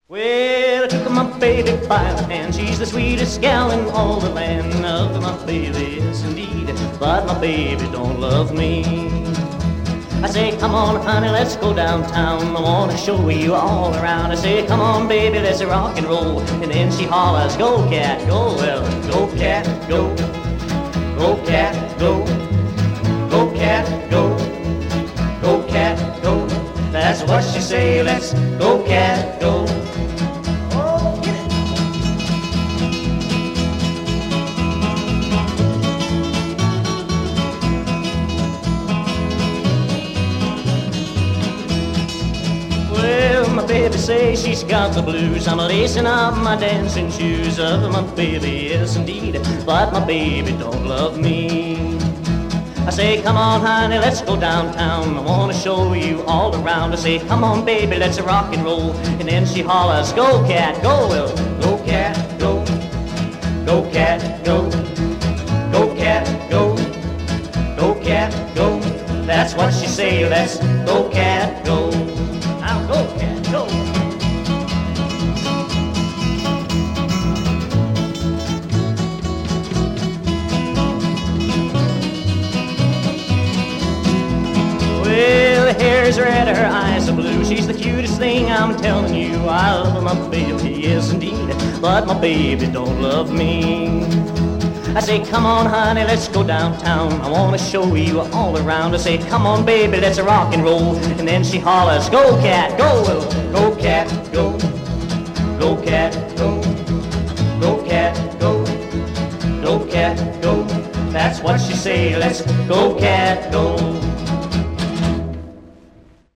Well, I took my baby by the hand. She's the sweetest gal in all the land. Love my baby, yes indeed, but my baby don't love me. I say, come on, honey, let's go downtown. I wanna show you all around. I say, come on, baby, let's rock and roll. And then she hollers, go, cat, go. Well, go, cat, go. Go, cat, go. Go, cat, go. Go, cat, go. That's what she say, let's go, cat, go. Oh, get it. Well, my baby says she's got the blues. I'm lacing up my dancing shoes. Of my baby, yes indeed, but my baby don't love me. I say, come on, honey, let's go downtown. I wanna show you all around. I say, come on, baby, let's rock and roll. And then she hollers, go, cat, go. Well, go, cat, go. Go, cat, go. Go, cat, go. Go, cat, go. That's what she say, let's go, cat, go. Now go, cat, go. Well, her hair's red, her eyes are blue. She's the cutest thing, I'm telling you. I love my baby, yes indeed, but my baby don't love me. I say, come on, honey, let's go downtown. I wanna show you all around. I say, come on, baby, let's rock and roll. And then she hollers, go, cat, go. Well, go, cat, go. Go, cat, go. Go, cat, go. Go, cat, go. That's what she say, let's go, cat, go.